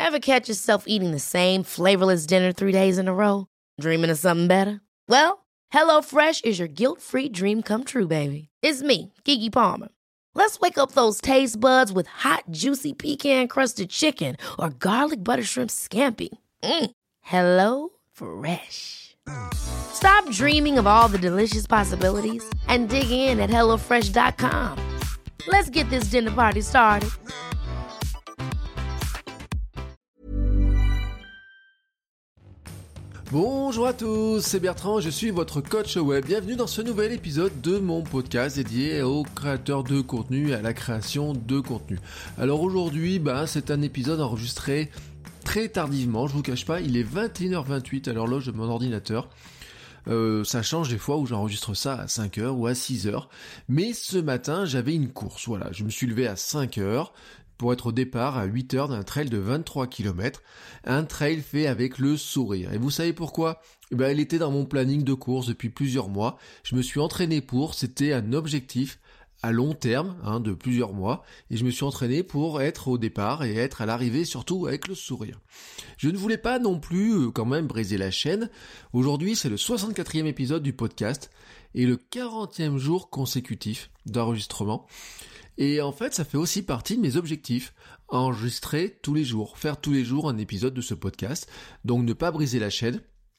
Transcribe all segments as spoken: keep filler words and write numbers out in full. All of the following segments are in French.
Ever catch yourself eating the same flavorless dinner three days in a row? Dreaming of something better? Well, HelloFresh is your guilt-free dream come true, baby. It's me, Keke Palmer. Let's wake up those taste buds with hot, juicy pecan-crusted chicken or garlic butter shrimp scampi. Mm. Hello Fresh. Stop dreaming of all the delicious possibilities and dig in at hello fresh dot com. Let's get this dinner party started. Bonjour à tous, c'est Bertrand, je suis votre coach web. Bienvenue dans ce nouvel épisode de mon podcast dédié aux créateurs de contenu et à la création de contenu. Alors aujourd'hui, bah, c'est un épisode enregistré très tardivement, je vous cache pas, il est vingt et une heures vingt-huit à l'horloge de mon ordinateur. Euh, ça change des fois où j'enregistre ça à cinq heures ou à six heures. Mais ce matin, j'avais une course. Voilà, je me suis levé à cinq heures pour être au départ à huit heures d'un trail de vingt-trois kilomètres. Un trail fait avec le sourire. Et vous savez pourquoi ? Eh ben, il était dans mon planning de course depuis plusieurs mois. Je me suis entraîné pour, c'était un objectif à long terme, hein, de plusieurs mois, et je me suis entraîné pour être au départ et être à l'arrivée, surtout avec le sourire. Je ne voulais pas non plus euh, quand même briser la chaîne. Aujourd'hui, c'est le soixante-quatrième épisode du podcast et le quarantième jour consécutif d'enregistrement. Et en fait, ça fait aussi partie de mes objectifs. Enregistrer tous les jours, faire tous les jours un épisode de ce podcast, donc ne pas briser la chaîne.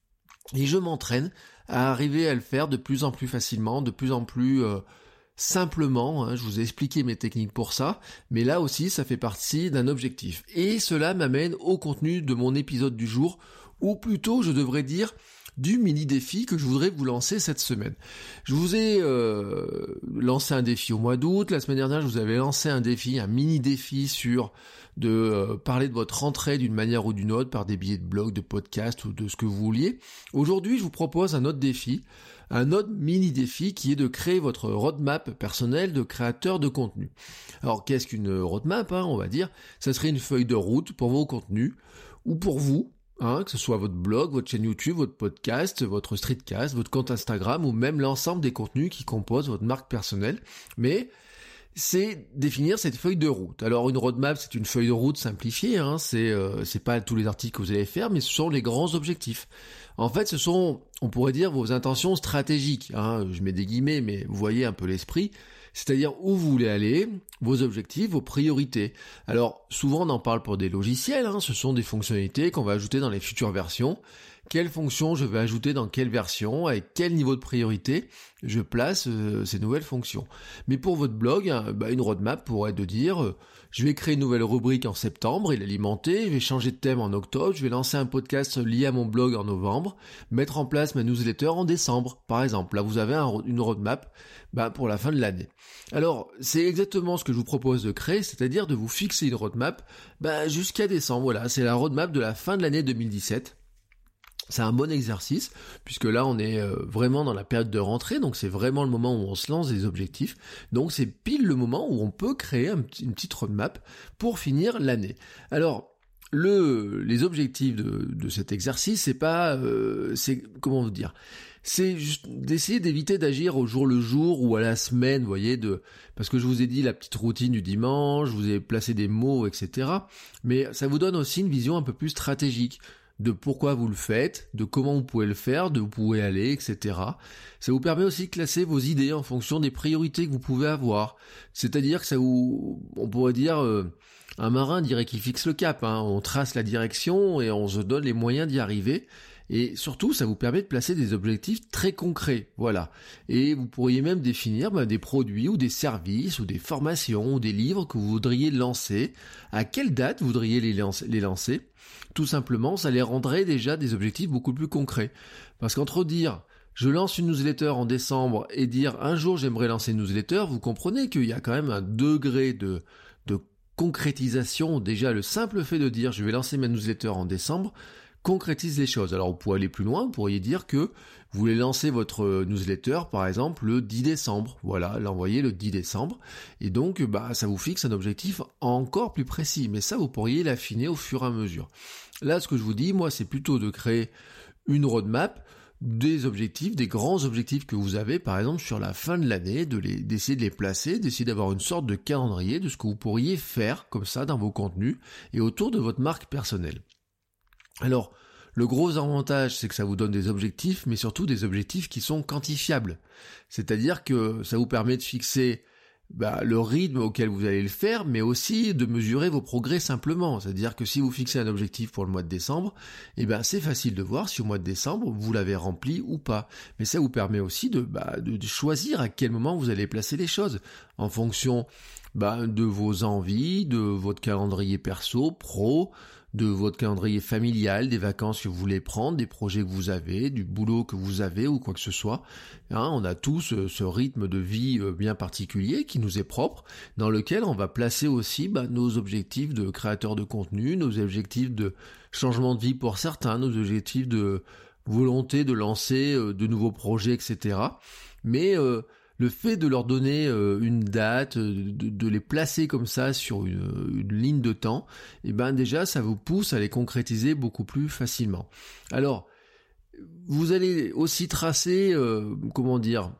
Et je m'entraîne à arriver à le faire de plus en plus facilement, de plus en plus... Euh, Simplement, hein, je vous ai expliqué mes techniques pour ça, mais là aussi ça fait partie d'un objectif. Et cela m'amène au contenu de mon épisode du jour, ou plutôt je devrais dire du mini-défi que je voudrais vous lancer cette semaine. Je vous ai euh, lancé un défi au mois d'août, la semaine dernière je vous avais lancé un défi, un mini-défi sur de euh, parler de votre rentrée d'une manière ou d'une autre par des billets de blog, de podcast ou de ce que vous vouliez. Aujourd'hui je vous propose un autre défi, un autre mini-défi qui est de créer votre roadmap personnelle de créateur de contenu. Alors qu'est-ce qu'une roadmap, hein, on va dire ? Ça serait une feuille de route pour vos contenus ou pour vous, hein, que ce soit votre blog, votre chaîne YouTube, votre podcast, votre streetcast, votre compte Instagram ou même l'ensemble des contenus qui composent votre marque personnelle. Mais c'est définir cette feuille de route. Alors une roadmap, c'est une feuille de route simplifiée, hein, c'est euh, c'est pas tous les articles que vous allez faire, mais ce sont les grands objectifs. En fait, ce sont, on pourrait dire, vos intentions stratégiques, hein, je mets des guillemets, mais vous voyez un peu l'esprit, c'est-à-dire où vous voulez aller, vos objectifs, vos priorités. Alors, souvent on en parle pour des logiciels, hein, ce sont des fonctionnalités qu'on va ajouter dans les futures versions. Quelles fonctions je vais ajouter dans quelle version, avec quel niveau de priorité je place euh, ces nouvelles fonctions. Mais pour votre blog, hein, bah, une roadmap pourrait être de dire euh, je vais créer une nouvelle rubrique en septembre et l'alimenter, je vais changer de thème en octobre, je vais lancer un podcast lié à mon blog en novembre, mettre en place ma newsletter en décembre, par exemple. Là, vous avez un, une roadmap bah, pour la fin de l'année. Alors, c'est exactement ce que je vous propose de créer, c'est-à-dire de vous fixer une roadmap bah, jusqu'à décembre. Voilà, c'est la roadmap de la fin de l'année deux mille dix-sept. C'est un bon exercice, puisque là on est vraiment dans la période de rentrée, donc c'est vraiment le moment où on se lance des objectifs. Donc c'est pile le moment où on peut créer un petit, une petite roadmap pour finir l'année. Alors, le, les objectifs de, de cet exercice, c'est pas... Euh, c'est comment vous dire c'est juste d'essayer d'éviter d'agir au jour le jour ou à la semaine, vous voyez, de parce que je vous ai dit la petite routine du dimanche, je vous ai placé des mots, et cetera. Mais ça vous donne aussi une vision un peu plus stratégique de pourquoi vous le faites, de comment vous pouvez le faire, de où vous pouvez aller, et cetera. Ça vous permet aussi de classer vos idées en fonction des priorités que vous pouvez avoir. C'est-à-dire que ça vous, on pourrait dire, euh, un marin dirait qu'il fixe le cap, hein. On trace la direction et on se donne les moyens d'y arriver. Et surtout, ça vous permet de placer des objectifs très concrets, voilà. Et vous pourriez même définir bah, des produits ou des services ou des formations ou des livres que vous voudriez lancer. À quelle date vous voudriez les lancer, les lancer ? Tout simplement, ça les rendrait déjà des objectifs beaucoup plus concrets. Parce qu'entre dire je lance une newsletter en décembre et dire un jour j'aimerais lancer une newsletter, vous comprenez qu'il y a quand même un degré de, de concrétisation. Déjà, le simple fait de dire je vais lancer ma newsletter en décembre concrétise les choses. Alors vous pouvez aller plus loin, vous pourriez dire que vous voulez lancer votre newsletter par exemple le dix décembre, voilà, l'envoyer le dix décembre, et donc bah ça vous fixe un objectif encore plus précis, mais ça vous pourriez l'affiner au fur et à mesure. Là ce que je vous dis, moi c'est plutôt de créer une roadmap des objectifs, des grands objectifs que vous avez, par exemple, sur la fin de l'année, de les, d'essayer de les placer, d'essayer d'avoir une sorte de calendrier de ce que vous pourriez faire, comme ça, dans vos contenus, et autour de votre marque personnelle. Alors, le gros avantage, c'est que ça vous donne des objectifs, mais surtout des objectifs qui sont quantifiables. C'est-à-dire que ça vous permet de fixer bah, le rythme auquel vous allez le faire, mais aussi de mesurer vos progrès simplement. C'est-à-dire que si vous fixez un objectif pour le mois de décembre, eh ben c'est facile de voir si au mois de décembre vous l'avez rempli ou pas. Mais ça vous permet aussi de, bah, de choisir à quel moment vous allez placer les choses, en fonction bah, de vos envies, de votre calendrier perso, pro, de votre calendrier familial, des vacances que vous voulez prendre, des projets que vous avez, du boulot que vous avez ou quoi que ce soit. Hein, on a tous euh, ce rythme de vie euh, bien particulier qui nous est propre, dans lequel on va placer aussi bah, nos objectifs de créateur de contenu, nos objectifs de changement de vie pour certains, nos objectifs de volonté de lancer euh, de nouveaux projets, et cetera. Mais euh, le fait de leur donner euh, une date, de, de les placer comme ça sur une, une ligne de temps, et ben déjà ça vous pousse à les concrétiser beaucoup plus facilement. Alors, vous allez aussi tracer, euh, comment dire,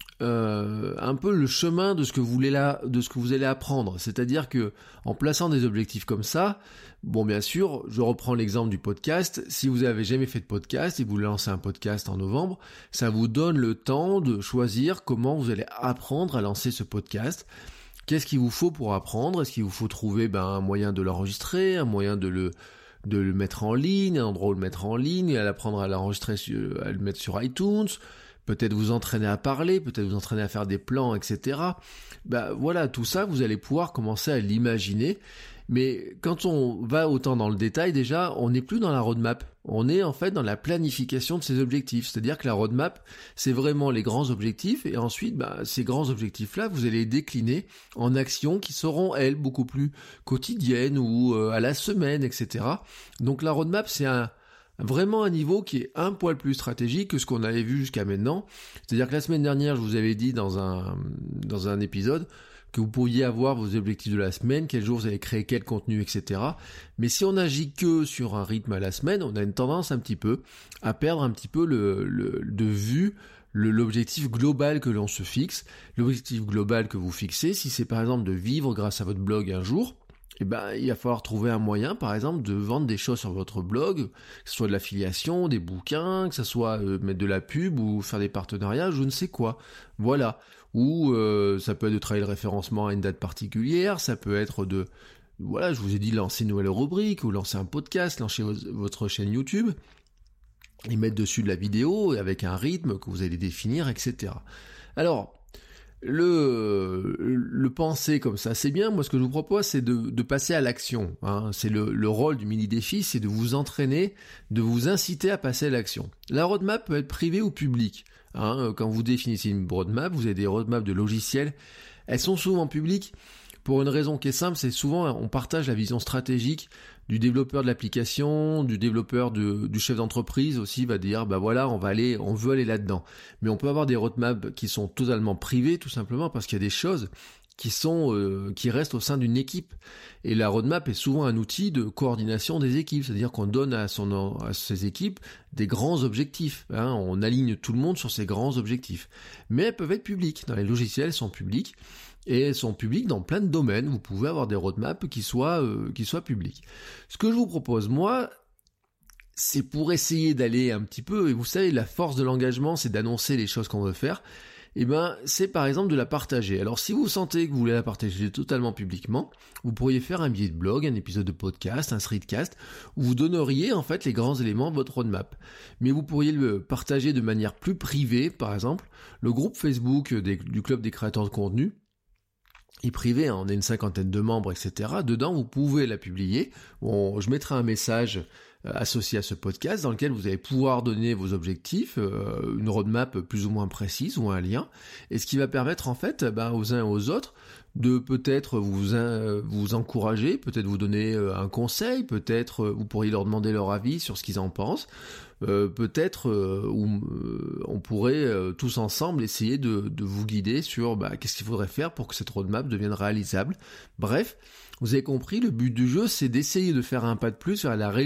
euh, un peu le chemin de ce que vous voulez là, de ce que vous allez apprendre. C'est-à-dire que en plaçant des objectifs comme ça, bon bien sûr, je reprends l'exemple du podcast. Si vous avez jamais fait de podcast et vous lancez un podcast en novembre, ça vous donne le temps de choisir comment vous allez apprendre à lancer ce podcast. Qu'est-ce qu'il vous faut pour apprendre? Est-ce qu'il vous faut trouver ben, un moyen de l'enregistrer, un moyen de le de le mettre en ligne, un endroit où le mettre en ligne, à l'apprendre à l'enregistrer, à le mettre sur iTunes? Peut-être vous entraîner à parler, peut-être vous entraîner à faire des plans, et cetera. Bah voilà, tout ça, vous allez pouvoir commencer à l'imaginer. Mais quand on va autant dans le détail, déjà, on n'est plus dans la roadmap. On est en fait dans la planification de ces objectifs. C'est-à-dire que la roadmap, c'est vraiment les grands objectifs. Et ensuite, bah, ces grands objectifs-là, vous allez les décliner en actions qui seront, elles, beaucoup plus quotidiennes ou euh, à la semaine, et cetera. Donc la roadmap, c'est un... vraiment un niveau qui est un poil plus stratégique que ce qu'on avait vu jusqu'à maintenant. C'est-à-dire que la semaine dernière, je vous avais dit dans un dans un épisode que vous pourriez avoir vos objectifs de la semaine, quel jour vous allez créer quel contenu, et cetera. Mais si on n'agit que sur un rythme à la semaine, on a une tendance un petit peu à perdre un petit peu le, le de vue le, l'objectif global que l'on se fixe. L'objectif global que vous fixez, si c'est par exemple de vivre grâce à votre blog un jour, eh ben, il va falloir trouver un moyen, par exemple, de vendre des choses sur votre blog, que ce soit de l'affiliation, des bouquins, que ce soit euh, mettre de la pub ou faire des partenariats, je ne sais quoi. Voilà. Ou euh, ça peut être de travailler le référencement à une date particulière, ça peut être de, voilà, je vous ai dit lancer une nouvelle rubrique, ou lancer un podcast, lancer votre chaîne YouTube, et mettre dessus de la vidéo avec un rythme que vous allez définir, et cetera. Alors, Le, le penser comme ça, c'est bien. Moi, ce que je vous propose, c'est de, de passer à l'action. Hein. C'est le, le rôle du mini-défi, c'est de vous entraîner, de vous inciter à passer à l'action. La roadmap peut être privée ou publique. Hein. Quand vous définissez une roadmap, vous avez des roadmaps de logiciels. Elles sont souvent publiques pour une raison qui est simple, c'est souvent on partage la vision stratégique du développeur de l'application, du développeur de, du chef d'entreprise aussi va dire bah voilà on va aller, on veut aller là-dedans. Mais on peut avoir des roadmaps qui sont totalement privées tout simplement parce qu'il y a des choses qui sont euh, qui restent au sein d'une équipe. Et la roadmap est souvent un outil de coordination des équipes, c'est-à-dire qu'on donne à son à ses équipes des grands objectifs. Hein, on aligne tout le monde sur ces grands objectifs. Mais elles peuvent être publiques. Dans les logiciels, elles sont publiques. Et elles sont publiques dans plein de domaines. Vous pouvez avoir des roadmaps qui soient, euh, qui soient publiques. Ce que je vous propose, moi, c'est pour essayer d'aller un petit peu, et vous savez, la force de l'engagement, c'est d'annoncer les choses qu'on veut faire. Et ben, c'est par exemple de la partager. Alors, si vous sentez que vous voulez la partager totalement publiquement, vous pourriez faire un billet de blog, un épisode de podcast, un threadcast, où vous donneriez en fait les grands éléments de votre roadmap. Mais vous pourriez le partager de manière plus privée, par exemple, le groupe Facebook des, du club des créateurs de contenu, et privé, hein, on a une cinquantaine de membres, et cetera. Dedans, vous pouvez la publier. Bon, je mettrai un message euh, associé à ce podcast dans lequel vous allez pouvoir donner vos objectifs, euh, une roadmap plus ou moins précise ou un lien, et ce qui va permettre en fait ben, aux uns et aux autres de peut-être vous euh, vous encourager, peut-être vous donner euh, un conseil, peut-être euh, vous pourriez leur demander leur avis sur ce qu'ils en pensent. Euh, peut-être euh, où, euh, on pourrait euh, tous ensemble essayer de, de vous guider sur bah, qu'est-ce qu'il faudrait faire pour que cette roadmap devienne réalisable. Bref, vous avez compris, le but du jeu, c'est d'essayer de faire un pas de plus vers la réalisation de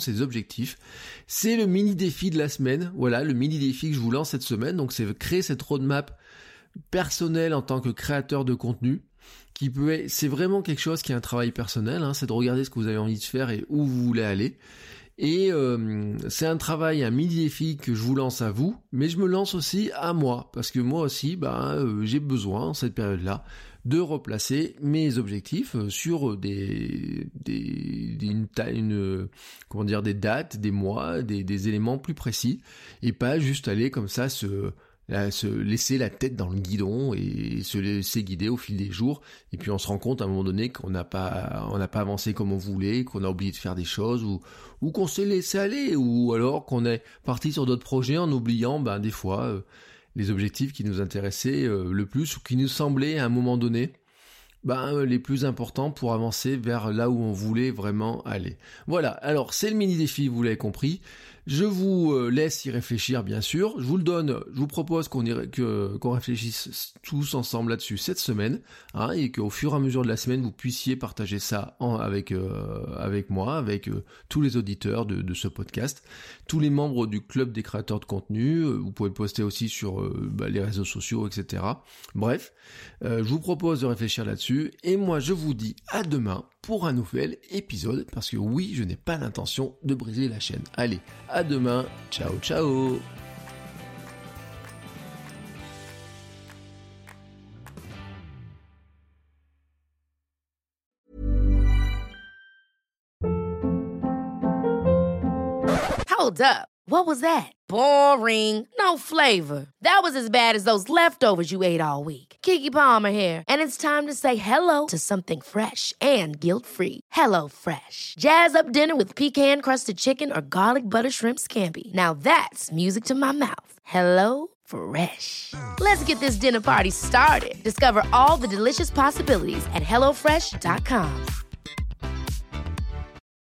ses objectifs. C'est le mini défi de la semaine. Voilà, le mini défi que je vous lance cette semaine. Donc c'est créer cette roadmap personnelle en tant que créateur de contenu. Qui peut être, c'est vraiment quelque chose qui est un travail personnel. Hein, c'est de regarder ce que vous avez envie de faire et où vous voulez aller. Et euh, c'est un travail, un mini défi que je vous lance à vous, mais je me lance aussi à moi, parce que moi aussi, bah, euh, j'ai besoin, en cette période-là, de replacer mes objectifs sur des, des, des une, une, comment dire, des dates, des mois, des, des éléments plus précis, et pas juste aller comme ça se... se laisser la tête dans le guidon et se laisser guider au fil des jours, et puis on se rend compte à un moment donné qu'on n'a pas on n'a pas avancé comme on voulait, qu'on a oublié de faire des choses, ou ou qu'on s'est laissé aller, ou alors qu'on est parti sur d'autres projets en oubliant ben des fois euh, les objectifs qui nous intéressaient euh, le plus, ou qui nous semblaient à un moment donné ben, les plus importants pour avancer vers là où on voulait vraiment aller. Voilà, alors c'est le mini défi, vous l'avez compris. Je vous laisse y réfléchir, bien sûr. Je vous le donne, je vous propose qu'on, y, que, qu'on réfléchisse tous ensemble là-dessus cette semaine, hein, et qu'au fur et à mesure de la semaine, vous puissiez partager ça en, avec, euh, avec moi, avec euh, tous les auditeurs de, de ce podcast, tous les membres du club des créateurs de contenu. Vous pouvez poster aussi sur euh, bah, les réseaux sociaux, et cetera. Bref, euh, je vous propose de réfléchir là-dessus, et moi je vous dis à demain pour un nouvel épisode, parce que oui, je n'ai pas l'intention de briser la chaîne. Allez, à demain, ciao ciao. Hold up. What was that? Boring. No flavor. That was as bad as those leftovers you ate all week. Keke Palmer here, and it's time to say hello to something fresh and guilt-free. Hello Fresh. Jazz up dinner with pecan-crusted chicken or garlic butter shrimp scampi. Now that's music to my mouth. Hello Fresh. Let's get this dinner party started. Discover all the delicious possibilities at hello fresh dot com.